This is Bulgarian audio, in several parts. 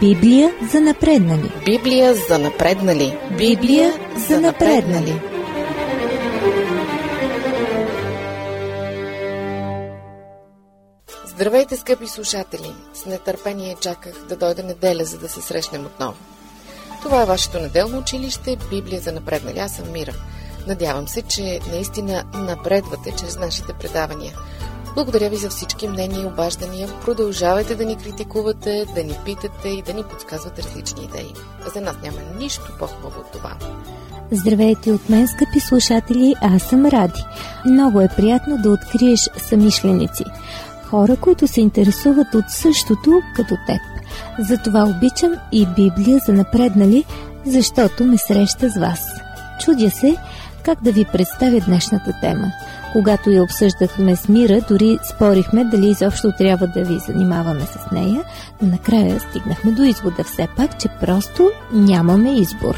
Библия за напреднали. Библия за напреднали. Библия за напреднали. Здравейте, скъпи слушатели! С нетърпение чаках да дойде неделя, за да се срещнем отново. Това е вашето неделно училище Библия за напреднали. Аз съм Мира. Надявам се, че наистина напредвате чрез нашите предавания. Благодаря ви за всички мнения и обаждания. Продължавайте да ни критикувате, да ни питате и да ни подсказвате различни идеи. За нас няма нищо по-хубаво от това. Здравейте от мен, скъпи слушатели, аз съм Ради. Много е приятно да откриеш съмишленици. Хора, които се интересуват от същото като теб. Затова обичам и Библия за напреднали, защото ме среща с вас. Чудя се как да ви представя днешната тема. Когато я обсъждахме с Мира, дори спорихме дали изобщо трябва да ви занимаваме с нея, но накрая стигнахме до извода все пак, че просто нямаме избор.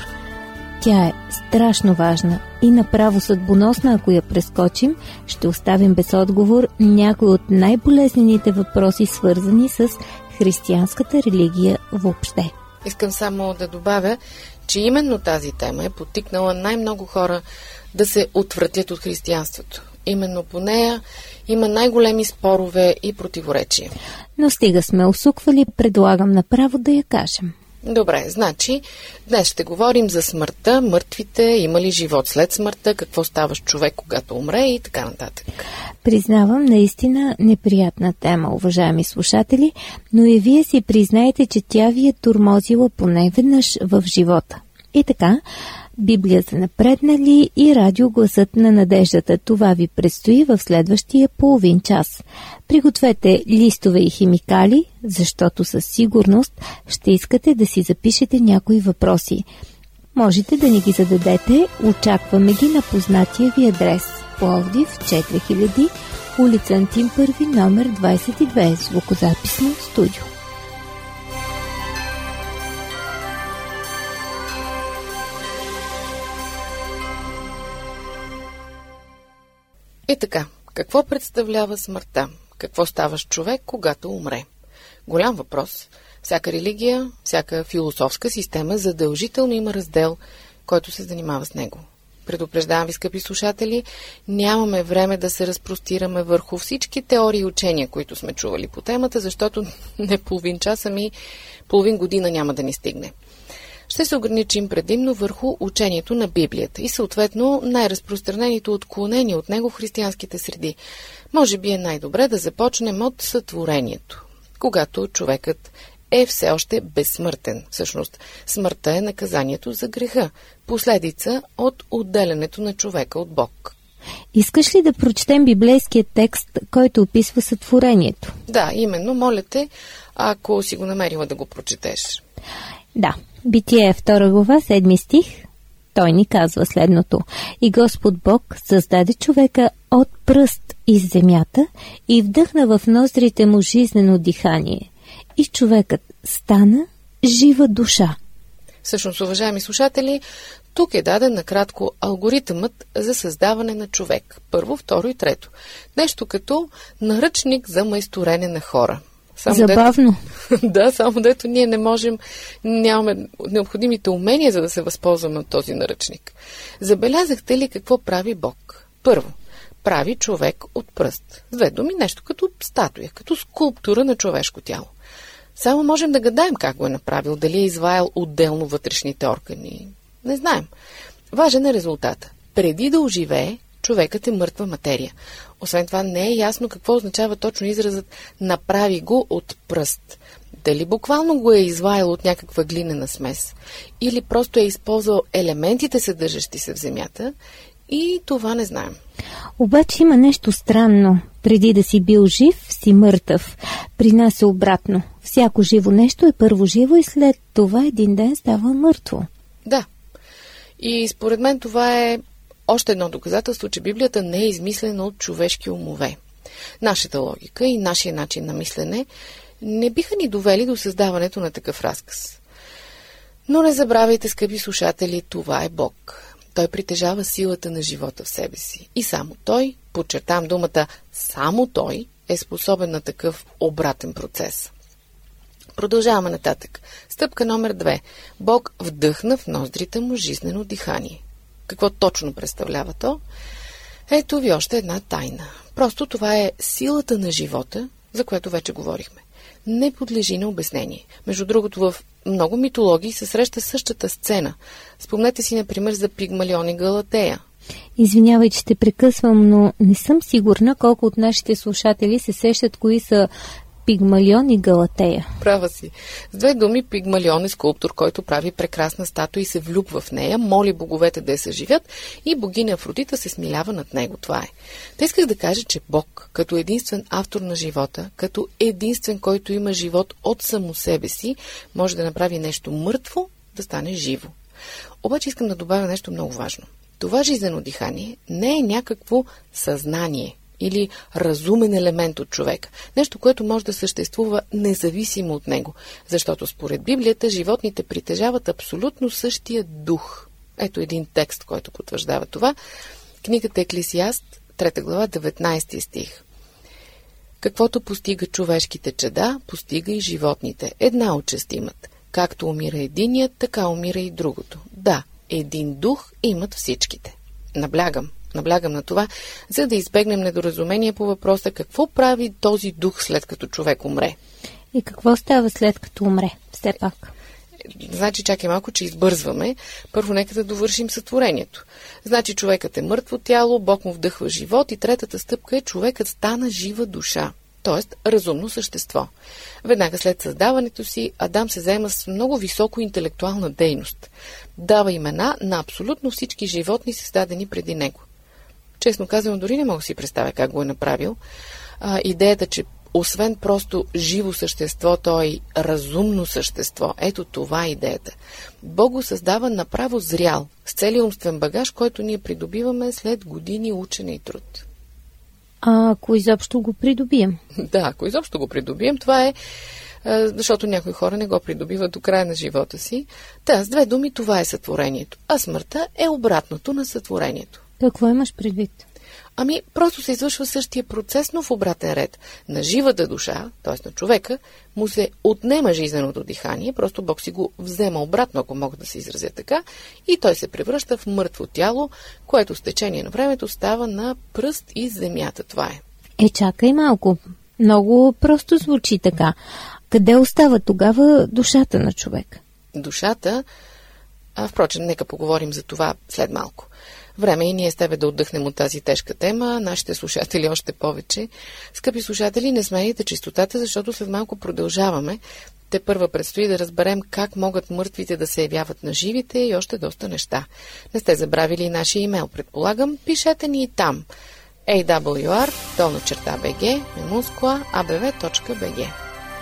Тя е страшно важна и направо съдбоносна, ако я прескочим, ще оставим без отговор някои от най-болезнените въпроси, свързани с християнската религия въобще. Искам само да добавя, че именно тази тема е подтикнала най-много хора да се отвратят от християнството. Именно по нея има най-големи спорове и противоречия. Но стига сме усуквали, предлагам направо да я кажем. Добре, значи днес ще говорим за смъртта, мъртвите, има ли живот след смъртта, какво става с човек, когато умре и така нататък. Признавам, наистина неприятна тема, уважаеми слушатели, но и вие си признаете, че тя ви е тормозила поне веднъж в живота. И така, Библия за напреднали и радио Гласът на надеждата. Това ви предстои в следващия половин час. Пригответе листове и химикали, защото със сигурност ще искате да си запишете някои въпроси. Можете да ни ги зададете, очакваме ги на познатия ви адрес. Пловдив 4000, улица Антим 1, номер 22, звукозаписно студио. И така, какво представлява смъртта? Какво става с човек, когато умре? Голям въпрос. Всяка религия, всяка философска система задължително има раздел, който се занимава с него. Предупреждавам ви, скъпи слушатели, нямаме време да се разпростираме върху всички теории и учения, които сме чували по темата, защото не половин час, ами половин година няма да ни стигне. Ще се ограничим предимно върху учението на Библията и съответно най-разпространените отклонения от него в християнските среди. Може би е най-добре да започнем от сътворението, когато човекът е все още безсмъртен. Всъщност, смъртта е наказанието за греха, последица от отделянето на човека от Бог. Искаш ли да прочетем библейския текст, който описва сътворението? Да, именно, моля те, ако си го намерила да го прочетеш. Да. Битие 2 глава, 7 стих, той ни казва следното. И Господ Бог създаде човека от пръст из земята и вдъхна в ноздрите му жизнено дихание. И човекът стана жива душа. Всъщност, уважаеми слушатели, тук е даден накратко алгоритъмът за създаване на човек. Първо, второ и трето. Нещо като наръчник за майсторене на хора. Забавно. Да, само дето ние нямаме необходимите умения, за да се възползваме от този наръчник. Забелязахте ли какво прави Бог? Първо, прави човек от пръст. С две думи, нещо като статуя, като скулптура на човешко тяло. Само можем да гадаем как го е направил, дали е изваял отделно вътрешните органи. Не знаем. Важен е резултата. Преди да оживее, човекът е мъртва материя. Освен това, не е ясно какво означава точно изразът «направи го от пръст». Дали буквално го е изваял от някаква глинена смес, или просто е използвал елементите, съдържащи се в земята, и това не знаем. Обаче има нещо странно. Преди да си бил жив, си мъртъв. При нас е обратно. Всяко живо нещо е първо живо и след това един ден става мъртво. Да. И според мен това е още едно доказателство, че Библията не е измислена от човешки умове. Нашата логика и нашия начин на мислене не биха ни довели до създаването на такъв разказ. Но не забравяйте, скъпи слушатели, това е Бог. Той притежава силата на живота в себе си. И само Той, подчертам думата, само Той е способен на такъв обратен процес. Продължаваме нататък. Стъпка номер 2. Бог вдъхна в ноздрите му жизнено дихание. Какво точно представлява то? Ето ви още една тайна. Просто това е силата на живота, за което вече говорихме. Не подлежи на обяснение. Между другото, в много митологии се среща същата сцена. Спомнете си, например, за Пигмалион и Галатея. Извинявай, че те прекъсвам, но не съм сигурна колко от нашите слушатели се сещат кои са Пигмалион и Галатея. Права си. С две думи, Пигмалион е скулптор, който прави прекрасна статуя и се влюбва в нея, моли боговете да я съживят и богиня Афродита се смилява над него. Това е. Та исках да кажа, че Бог, като единствен автор на живота, като единствен, който има живот от само себе си, може да направи нещо мъртво да стане живо. Обаче искам да добавя нещо много важно. Това жизнено дихание не е някакво съзнание или разумен елемент от човека. Нещо, което може да съществува независимо от него. Защото според Библията животните притежават абсолютно същия дух. Ето един текст, който потвърждава това. Книгата Еклесиаст, 3 глава, 19 стих. Каквото постига човешките чада, постига и животните. Една участ имат. Както умира единият, така умира и другото. Да, един дух имат всичките. Наблягам на това, за да избегнем недоразумение по въпроса какво прави този дух след като човек умре. И какво става след като умре? Все пак. Значи, чакай малко, че избързваме. Първо нека да довършим сътворението. Значи, човекът е мъртво тяло, Бог му вдъхва живот и третата стъпка е човекът стана жива душа, т.е. разумно същество. Веднага след създаването си, Адам се заема с много високо интелектуална дейност. Дава имена на абсолютно всички животни, създадени преди него. Честно казано, дори не мога да си представя как го е направил. Идеята, че освен просто живо същество, то е и разумно същество. Ето това е идеята. Бог го създава направо зрял, с целия умствен багаж, който ние придобиваме след години учене и труд. А ако изобщо го придобием? Да, ако изобщо го придобием, това е, защото някои хора не го придобиват до края на живота си. Да, с две думи, това е сътворението. А смъртта е обратното на сътворението. Какво имаш предвид? Ами, просто се извършва същия процес, но в обратен ред. На живата душа, т.е. на човека, му се отнема жизненото дихание, просто Бог си го взема обратно, ако мога да се изразя така, и той се превръща в мъртво тяло, което с течение на времето става на пръст из земята. Това е. Чакай малко. Много просто звучи така. Къде остава тогава душата на човек? Душата? Впрочем, нека поговорим за това след малко. Време и ние с тебе да отдъхнем от тази тежка тема, нашите слушатели още повече. Скъпи слушатели, не сменяйте чистотата, защото след малко продължаваме. Те първа предстои да разберем как могат мъртвите да се явяват на живите и още доста неща. Не сте забравили и нашия имейл, предполагам. Пишете ни и там. awr@bg, abv.bg.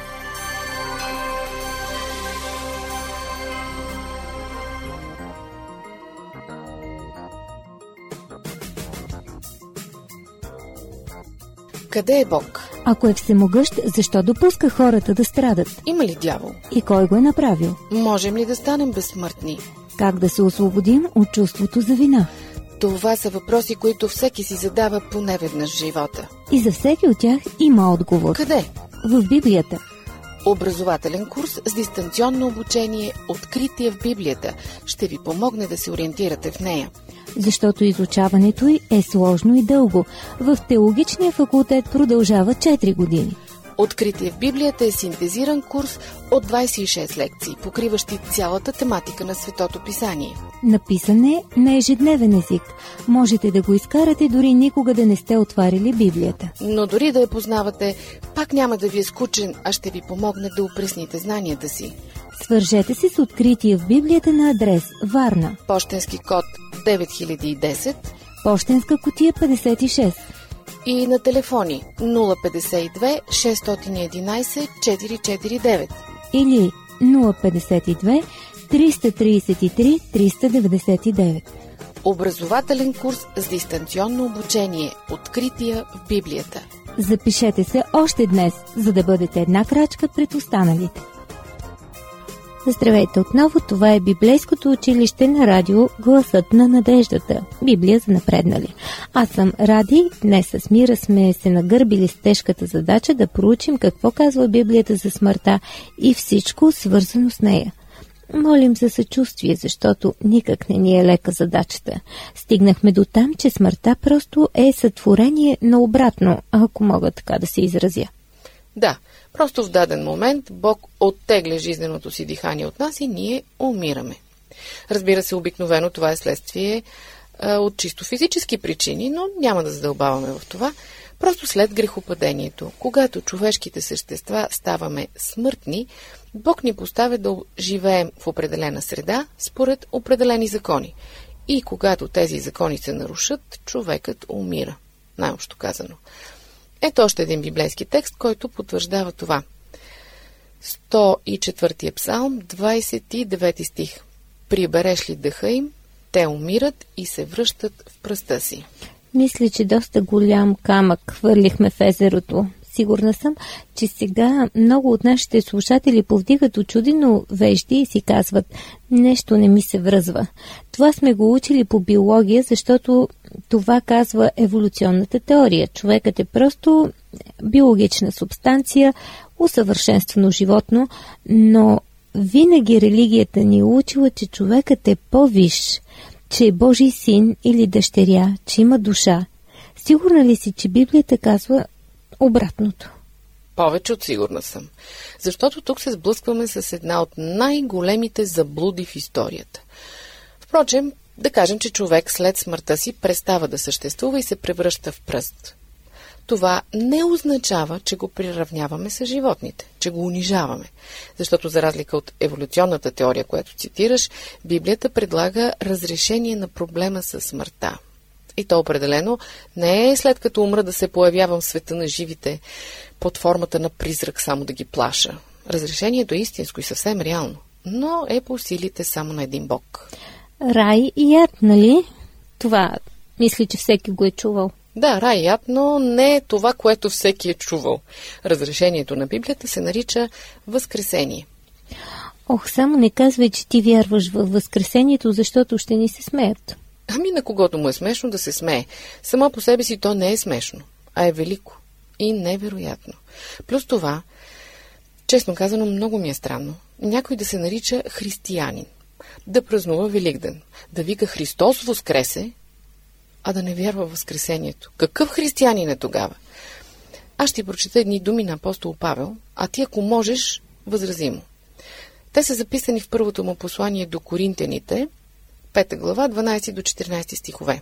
Къде е Бог? Ако е всемогъщ, защо допуска хората да страдат? Има ли дявол? И кой го е направил? Можем ли да станем безсмъртни? Как да се освободим от чувството за вина? Това са въпроси, които всеки си задава поне веднъж в живота. И за всеки от тях има отговор. Къде? В Библията. Образователен курс с дистанционно обучение "Откритие в Библията" ще ви помогне да се ориентирате в нея. Защото изучаването й е сложно и дълго. В теологичния факултет продължава 4 години. "Откритие в Библията" е синтезиран курс от 26 лекции, покриващи цялата тематика на Светото писание. Написан е на ежедневен език. Можете да го изкарате дори никога да не сте отваряли Библията. Но дори да я познавате, пак няма да ви е скучен, а ще ви помогне да опресните знанията си. Свържете се с Откритие в Библията на адрес Варна. Пощенски код 9010, пощенска кутия 56 и на телефони 052 611 449 или 052 333 399. Образователен курс с дистанционно обучение "Открития в Библията". Запишете се още днес, за да бъдете една крачка пред останалите. Здравейте отново, това е библейското училище на радио Гласът на надеждата, Библия за напреднали. Аз съм Ради, днес с Мира сме се нагърбили с тежката задача да проучим какво казва Библията за смъртта и всичко свързано с нея. Молим за съчувствие, защото никак не ни е лека задачата. Стигнахме до там, че смъртта просто е сътворение на обратно, ако мога така да се изразя. Да, просто в даден момент Бог оттегля жизненото си дихание от нас и ние умираме. Разбира се, обикновено това е следствие от чисто физически причини, но няма да задълбаваме в това. Просто след грехопадението, когато човешките същества ставаме смъртни, Бог ни поставя да живеем в определена среда според определени закони. И когато тези закони се нарушат, човекът умира. Най-общо казано. Ето още един библейски текст, който потвърждава това. 104 псалм, 29 стих. Прибереш ли дъха им, те умират и се връщат в пръста си. Мисля, че доста голям камък хвърлихме в езерото. Сигурна съм, че сега много от нашите слушатели повдигат учудено вежди и си казват: нещо не ми се връзва. Това сме го учили по биология, защото това казва еволюционната теория. Човекът е просто биологична субстанция, усъвършенствано животно, но винаги религията ни е учила, че човекът е по-висш, че е Божий син или дъщеря, че има душа. Сигурна ли си, че Библията казва обратното? Повече от сигурна съм. Защото тук се сблъскваме с една от най-големите заблуди в историята. Впрочем, да кажем, че човек след смъртта си престава да съществува и се превръща в пръст. Това не означава, че го приравняваме с животните, че го унижаваме. Защото за разлика от еволюционната теория, която цитираш, Библията предлага разрешение на проблема с смъртта. И то определено не е след като умра да се появявам в света на живите под формата на призрак, само да ги плаша. Разрешението е истинско и съвсем реално, но е по силите само на един Бог. Рай и ад, нали? Това мисля, че всеки го е чувал. Да, рай и ад, но не е това, което всеки е чувал. Разрешението на Библията се нарича Възкресение. Ох, само не казвай, че ти вярваш във Възкресението, защото ще ни се смеят. Ами на когото му е смешно да се смее. Само по себе си то не е смешно, а е велико и невероятно. Плюс това, честно казано, много ми е странно някой да се нарича християнин, да празнува Великден, да вика Христос воскресе, а да не вярва в Възкресението. Какъв християнин е тогава? Аз ще прочета едни думи на апостол Павел, а ти, ако можеш, възрази му. Те са записани в първото му послание до Коринтяните, 5 глава, 12 до 14 стихове.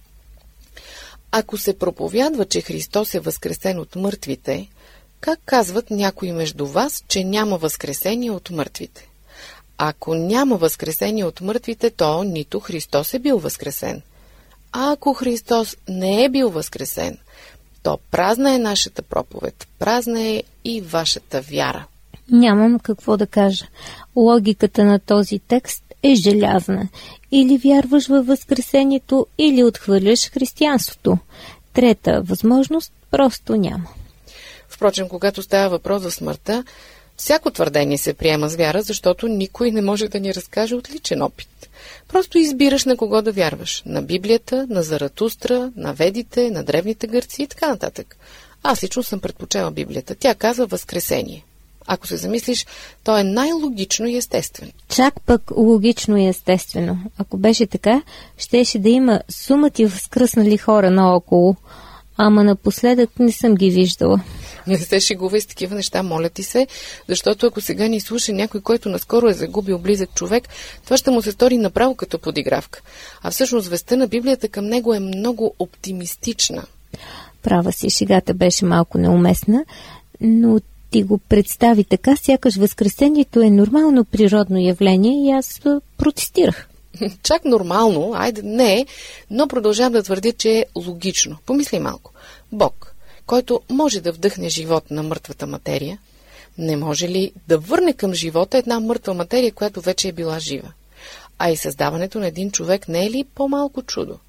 Ако се проповядва, че Христос е възкресен от мъртвите, как казват някои между вас, че няма възкресение от мъртвите? Ако няма възкресение от мъртвите, то нито Христос е бил възкресен. А ако Христос не е бил възкресен, то празна е нашата проповед, празна е и вашата вяра. Нямам какво да кажа. Логиката на този текст е желязна. Или вярваш във Възкресението, или отхвърляш християнството. Трета възможност просто няма. Впрочем, когато става въпрос за смъртта, всяко твърдение се приема с вяра, защото никой не може да ни разкаже от личен опит. Просто избираш на кого да вярваш. На Библията, на Заратустра, на ведите, на древните гърци и така нататък. Аз лично съм предпочела Библията. Тя казва Възкресение. Ако се замислиш, то е най-логично и естествено. Чак пък логично и естествено. Ако беше така, щеше да има сумати възкръснали хора наоколо. Ама напоследък не съм ги виждала. Не се шегувай с такива неща, моля ти се, защото ако сега ни слуша някой, който наскоро е загубил близък човек, това ще му се стори направо като подигравка. А всъщност вестта на Библията към него е много оптимистична. Права си, шегата беше малко неуместна, но ти го представи така, сякаш Възкресението е нормално природно явление и аз протестирах. Чак нормално, айде не е, но продължавам да твърдя, че е логично. Помисли малко. Бог, който може да вдъхне живот на мъртвата материя, не може ли да върне към живота една мъртва материя, която вече е била жива? А и създаването на един човек не е ли по-малко чудо?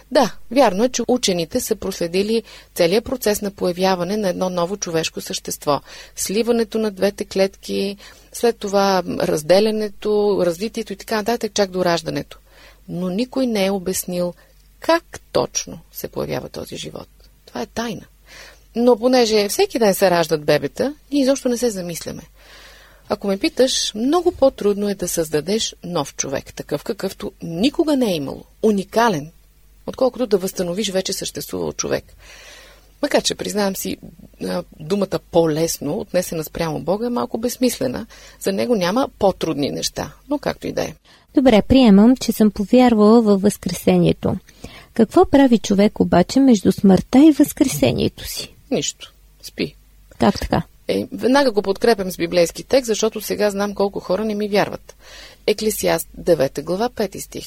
Да, вярно е, че учените са проследили целият процес на появяване на едно ново човешко същество. Сливането на двете клетки, след това разделянето, развитието и така нататък, чак до раждането. Но никой не е обяснил как точно се появява този живот. Това е тайна. Но понеже всеки ден се раждат бебета, ние изобщо не се замисляме. Ако ме питаш, много по-трудно е да създадеш нов човек, такъв какъвто никога не е имало, уникален, отколкото да възстановиш вече съществувал човек. Макар че, признавам си, думата по-лесно, отнесена спрямо Бога, е малко безсмислена. За него няма по-трудни неща, но както и да е. Добре, приемам, че съм повярвала във Възкресението. Какво прави човек обаче между смъртта и Възкресението си? Нищо. Спи. Как така? Веднага го подкрепям с библейски текст, защото сега знам колко хора не ми вярват. Еклесиаст 9 глава 5 стих.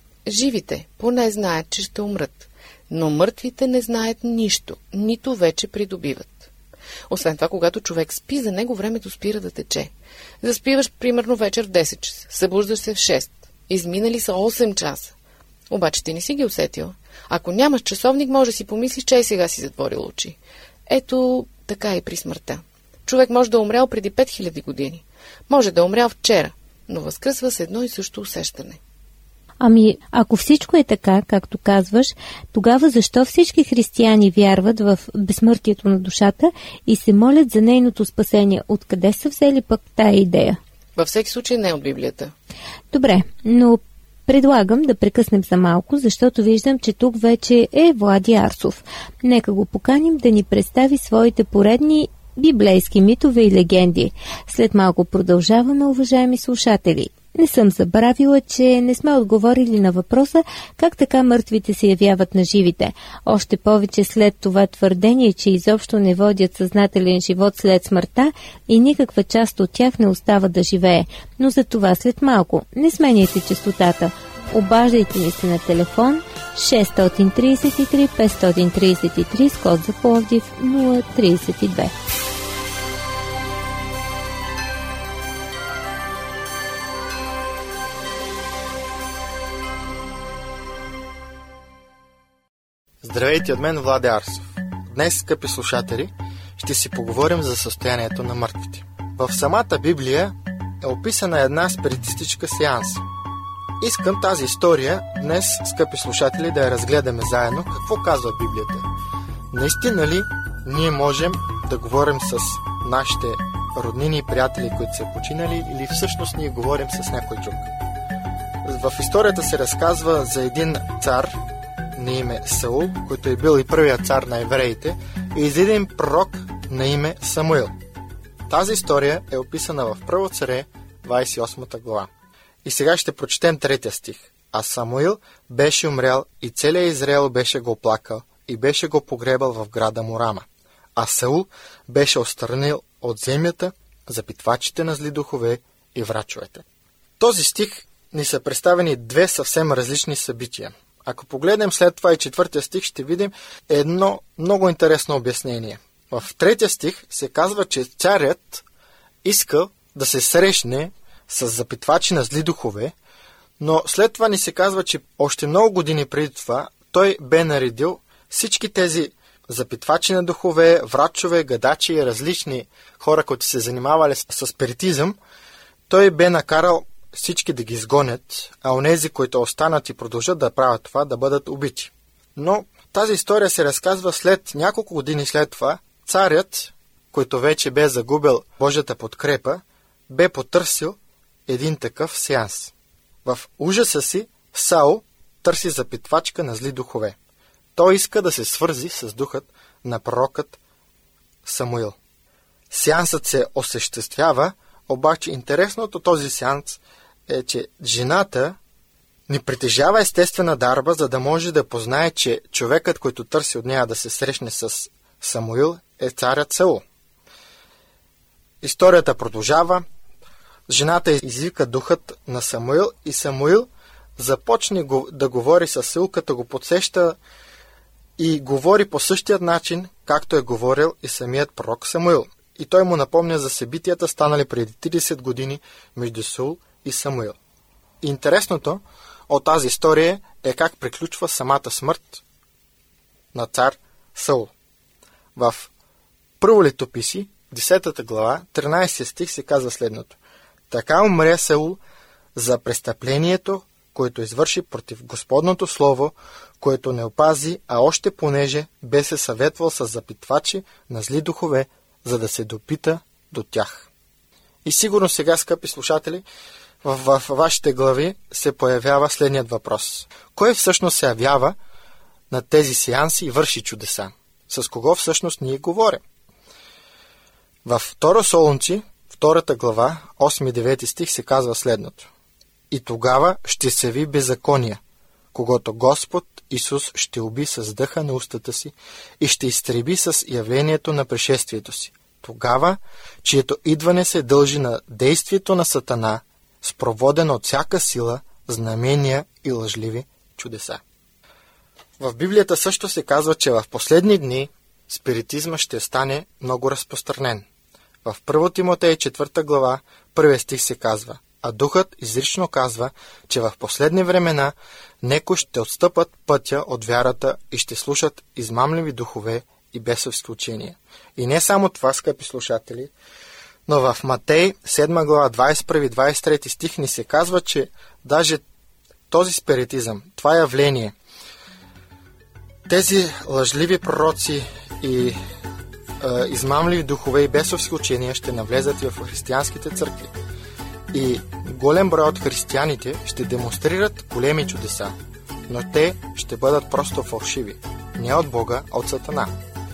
Живите поне знаят, че ще умрат, но мъртвите не знаят нищо, нито вече придобиват. Освен това, когато човек спи, за него времето спира да тече. Заспиваш примерно вечер в 10 часа, събуждаш се в 6. Изминали са 8 часа. Обаче ти не си ги усетил. Ако нямаш часовник, може да си помислиш, че и сега си затворил очи. Ето така и при смъртта. Човек може да е умрял преди 5000 години. Може да е умрял вчера, но възкръсва с едно и също усещане. Ами, ако всичко е така, както казваш, тогава защо всички християни вярват в безсмъртието на душата и се молят за нейното спасение? Откъде са взели пък тая идея? Във всеки случай не от Библията. Добре, но предлагам да прекъснем за малко, защото виждам, че тук вече е Влади Арсов. Нека го поканим да ни представи своите поредни библейски митове и легенди. След малко продължаваме, уважаеми слушатели. Не съм забравила, че не сме отговорили на въпроса как така мъртвите се явяват на живите. Още повече след това твърдение, че изобщо не водят съзнателен живот след смъртта и никаква част от тях не остава да живее. Но за това след малко. Не сменяйте честотата. Обаждайте ни се на телефон 633 533 с код за Пловдив 032. Здравейте от мен, Влади Арсов. Днес, скъпи слушатели, ще си поговорим за състоянието на мъртвите. В самата Библия е описана една спиритистичка сеанс. Искам тази история днес, скъпи слушатели, да я разгледаме заедно. Какво казва Библията? Наистина ли ние можем да говорим с нашите роднини и приятели, които са починали, или всъщност ние говорим с някой друг? В историята се разказва за един цар на име Саул, който е бил и първият цар на евреите, и за един пророк на име Самуил. Тази история е описана в Първо царе, 28 глава. И сега ще прочетем 3 стих. А Самуил беше умрял и целият Израел беше го оплакал и беше го погребал в града му Рама. А Саул беше отстранил от земята запитвачите на зли духове и врачовете. Този стих ни са представени 2 съвсем различни събития. Ако погледнем след това и 4 стих, ще видим едно много интересно обяснение. В 3 стих се казва, че царят искал да се срещне с запитвачи на зли духове, но след това ни се казва, че още много години преди това той бе наредил всички тези запитвачи на духове, врачове, гадачи и различни хора, които се занимавали с спиритизъм, той бе накарал всички да ги изгонят, а онези, които останат и продължат да правят това, да бъдат убити. Но тази история се разказва след няколко години след това. Царят, който вече бе загубил Божията подкрепа, бе потърсил един такъв сеанс. В ужаса си Саул търси запитвачка на зли духове. Той иска да се свързи с духът на пророкът Самуил. Сеансът се осъществява, обаче интересното този сеанс е, че жената не притежава естествена дарба, за да може да познае, че човекът, който търси от нея да се срещне с Самуил, е царят Саул. Историята продължава. Жената извика духът на Самуил и Самуил започне да говори с Саул, като го подсеща и говори по същия начин, както е говорил и самият пророк Самуил. И той му напомня за събитията, станали преди 30 години между Саул и Самуил. И интересното, от тази история е как приключва самата смърт на цар Саул. В Първо летописи, 10 глава, 13 стих се казва следното. Така умря Саул за престъплението, което извърши против Господното слово, което не опази, а още понеже бе се съветвал с запитвачи на зли духове, за да се допита до тях. И сигурно сега, скъпи слушатели, в вашите глави се появява следният въпрос. Кой всъщност се явява на тези сеанси и върши чудеса? С кого всъщност ние говорим? Във 2 Солунци, 2 глава, 8-9 стих се казва следното. И тогава ще се яви беззакония, когато Господ Исус ще уби с дъха на устата си и ще изтреби с явлението на пришествието си. Тогава, чието идване се дължи на действието на Сатана, спроводено от всяка сила, знамения и лъжливи чудеса. В Библията също се казва, че в последни дни спиритизма ще стане много разпространен. В 1 Тимотей 4 глава, 1 стих се казва, а Духът изрично казва, че в последни времена некои ще отстъпат пътя от вярата и ще слушат измамливи духове и бесовски учения. И не само това, скъпи слушатели, но в Матей 7 глава 21-23 стих ни се казва, че даже този спиритизъм, това явление, тези лъжливи пророци и измамливи духове и бесовски учения ще навлезат и в християнските църкви. И голям брой от християните ще демонстрират големи чудеса, но те ще бъдат просто фалшиви, не от Бога, а от Сатана.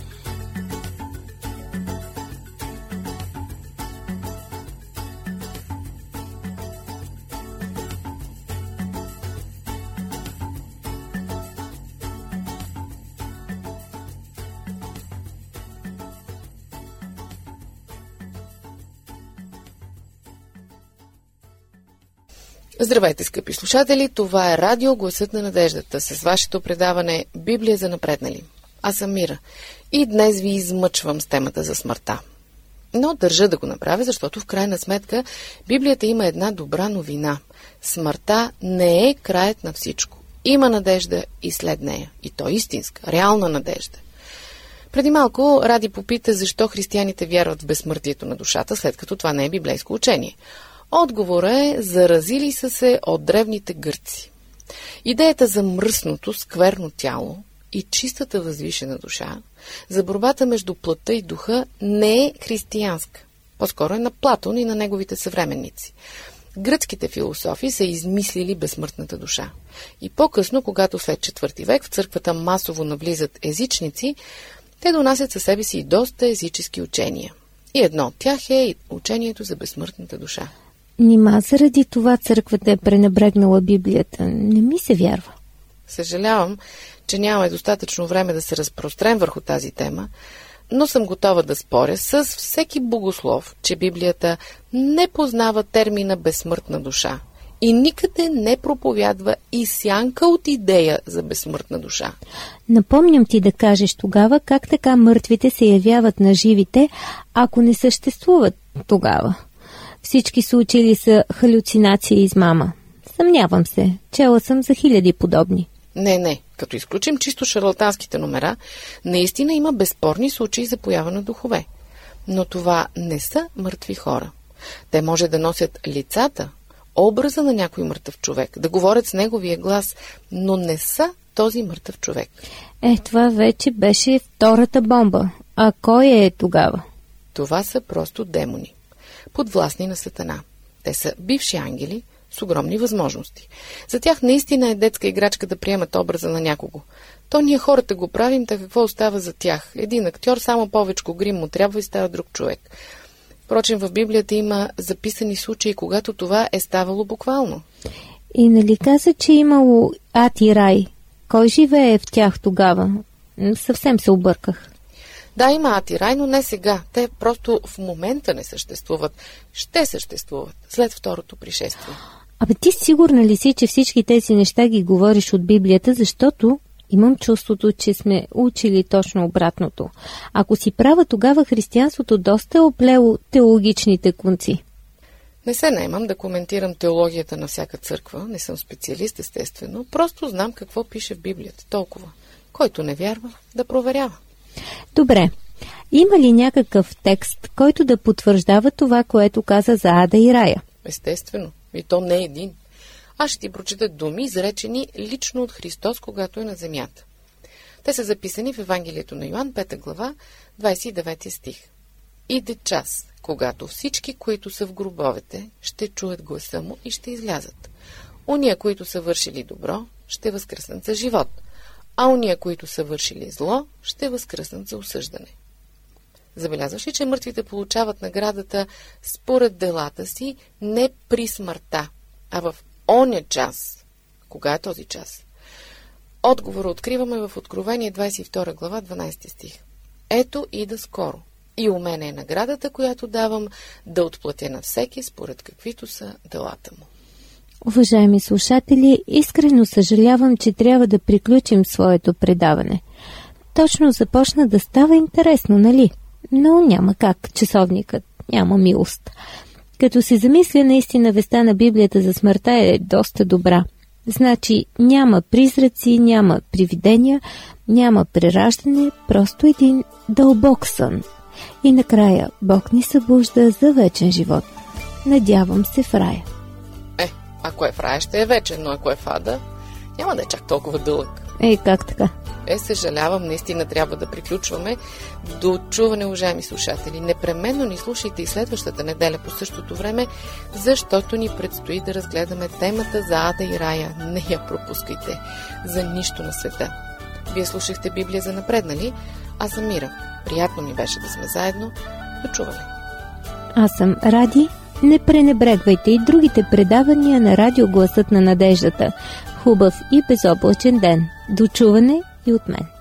Здравейте, скъпи слушатели! Това е радио Гласът на надеждата с вашето предаване Библия за напреднали. Аз съм Мира и днес ви измъчвам с темата за смъртта. Но държа да го направя, защото в крайна сметка Библията има една добра новина. Смъртта не е краят на всичко. Има надежда и след нея. И то истинска, реална надежда. Преди малко Ради попита защо християните вярват в безсмъртието на душата, след като това не е библейско учение. Отговорът е: заразили са се от древните гърци. Идеята за мръсното, скверно тяло и чистата възвишена душа, за борбата между плътта и духа, не е християнска. По-скоро е на Платон и на неговите съвременници. Гръцките философи са измислили безсмъртната душа. И по-късно, когато след 4 век в църквата масово навлизат езичници, те донасят със себе си и доста езически учения. И едно от тях е учението за безсмъртната душа. Нима заради това църквата е пренебрегнала Библията? Не ми се вярва. Съжалявам, че нямаме достатъчно време да се разпрострем върху тази тема, но съм готова да споря с всеки богослов, че Библията не познава термина безсмъртна душа и никъде не проповядва и сянка от идея за безсмъртна душа. Напомням ти да кажеш тогава как така мъртвите се явяват на живите, ако не съществуват тогава. Всички случаи са халюцинация и измама. Съмнявам се, чела съм за 1000 подобни. Не, като изключим чисто шарлатанските номера, наистина има безспорни случаи за поява на духове. Но това не са мъртви хора. Те може да носят лицата, образа на някой мъртъв човек, да говорят с неговия глас, но не са този мъртъв човек. Това вече беше втората бомба. А кой е тогава? Това са просто демони, подвластни на Сатана. Те са бивши ангели с огромни възможности. За тях наистина е детска играчка да приемат образа на някого. То ние хората го правим, така какво остава за тях? Един актьор, само повечко грим му трябва и става друг човек. Впрочем, в Библията има записани случаи, когато това е ставало буквално. И нали каза, че имало ад и рай? Кой живее в тях тогава? Съвсем се обърках. Да, има ад и рай, но не сега. Те просто в момента не съществуват. Ще съществуват след второто пришествие. Абе ти сигурна ли си, че всички тези неща ги говориш от Библията, защото имам чувството, че сме учили точно обратното. Ако си права, тогава християнството доста е оплело теологичните конци. Не се наемам да коментирам теологията на всяка църква, не съм специалист, естествено, просто знам какво пише в Библията, толкова. Който не вярва, да проверява. Добре. Има ли някакъв текст, който да потвърждава това, което каза за ада и рая? Естествено. И то не е един. Аз ще ти прочита думи, изречени лично от Христос, когато е на земята. Те са записани в Евангелието на Йоан, 5 глава, 29 стих. Иде час, когато всички, които са в гробовете, ще чуят гласа му и ще излязат. Уния, които са вършили добро, ще възкръснат за живот, а уния, които са вършили зло, ще възкръснат за осъждане. Забелязваш ли, че мъртвите получават наградата според делата си не при смъртта, а в оня час? Кога е този час? Отговора откриваме в Откровение 22 глава 12 стих. Ето ида скоро, и у мене е наградата, която давам да отплатя на всеки според каквито са делата му. Уважаеми слушатели, искрено съжалявам, че трябва да приключим своето предаване. Точно започна да става интересно, нали? Но няма как, часовникът няма милост. Като се замисля, наистина веста на Библията за смъртта е доста добра. Значи няма призраци, няма привидения, няма прераждане, просто един дълбок сън. И накрая Бог ни събужда за вечен живот. Надявам се в рая. Ако е в рая, ще е вечен, но ако е в ада, няма да е чак толкова дълъг. Как така? Съжалявам, наистина трябва да приключваме. До чуване, уважаеми слушатели. Непременно ни слушайте и следващата неделя по същото време, защото ни предстои да разгледаме темата за ада и рая. Не я пропускайте за нищо на света. Вие слушахте Библия за напред, нали? Аз съм Мира. Приятно ми беше да сме заедно. До чуване. Аз съм Ради. Не пренебрегвайте и другите предавания на радио Гласът на надеждата. Хубав и безоблачен ден. До чуване и от мен.